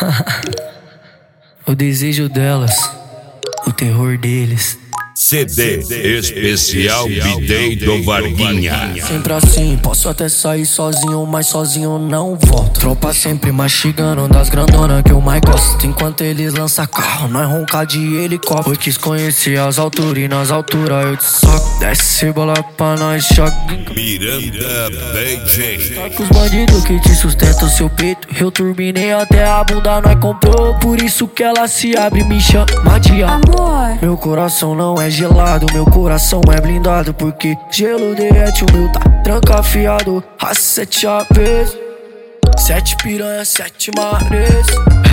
O desejo delas, o terror deles. CD especial B-Day do Varguinha. Sempre assim, posso até sair sozinho, mas sozinho não volto. Tropa sempre mastigando das grandonas que eu mais gosto. Enquanto eles lançam carro, nós ronca de helicóptero. Eu quis conhecer as alturas e nas alturas eu te soco. Desce bola pra nós, choque. Miranda BJ. Tá com os bandidos que te sustentam seu peito. Eu turbinei até a bunda, nós comprou. Por isso que ela se abre e me chama de amor. Meu coração não é gelado, meu coração é blindado. Porque gelo derrete, o meu tá trancafiado. A 7 APs, 7 piranha, 7 mares.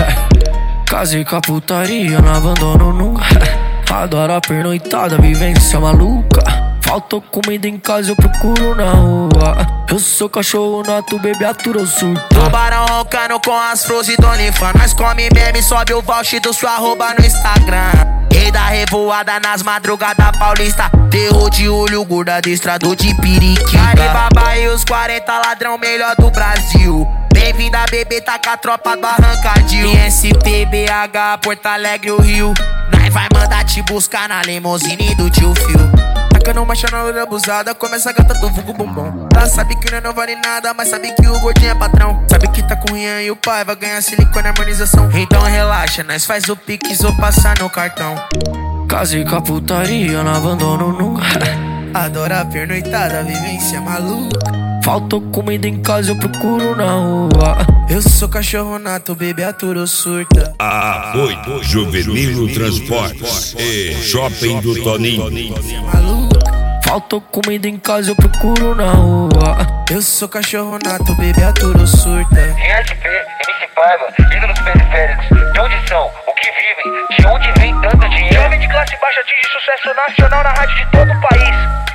Casei com a putaria, não abandono nunca. Adoro a pernoitada, vivência maluca. Faltou comida em casa, eu procuro na rua. Eu sou cachorro nato, bebê atura ou surta. Tubarão roncando com as flores e Donifan. Nós come meme, sobe o voucher do sua arroba no Instagram. Rei da revoada nas madrugadas paulista. Terror de olho, gorda adestrador de periquita. Alibaba e os 40 ladrão melhor do Brasil. Bem-vinda, bebê, tá com a tropa do Arrancadil. ISP, BH, Porto Alegre, o Rio. Nós vai mandar te buscar na limousine do tio Phil. Tacando marcha na loura abusada, começa a gata do vulgo bombom. Ela sabe que não vale nada, mas sabe que o gordinho é patrão. Sabe que tá com o Rian e o pai vai ganhar silicone e harmonização. Então relaxa, nós faz o pix ou passar no cartão. Casei com a putaria, não abandono nunca. Adoro a pernoitada, vivência maluca. Faltou comida em casa, eu procuro na rua. Eu sou cachorro nato, bebê atura ou surta. A8 Juvenil Transportes e Shopping do Toninho. Faltou comida em casa, eu procuro na rua. Eu sou cachorro nato, bebê atura ou surta. ISP, MC Paiva, ídolos periféricos. De onde são? O que vivem? De onde vem tanto dinheiro? Jovem de classe baixa atinge sucesso nacional na rádio de todo o país.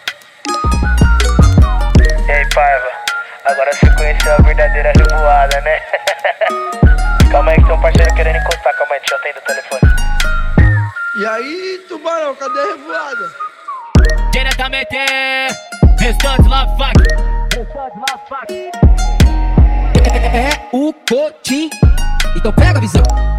E aí, Paiva, agora você conheceu a verdadeira revoada, né? Calma aí que tem um parceiro querendo encostar. Calma aí, deixa eu atender o telefone. E aí, Tubarão, cadê a revoada? Diretamente, restante lá, fuck. É o Cotim. Então pega a visão.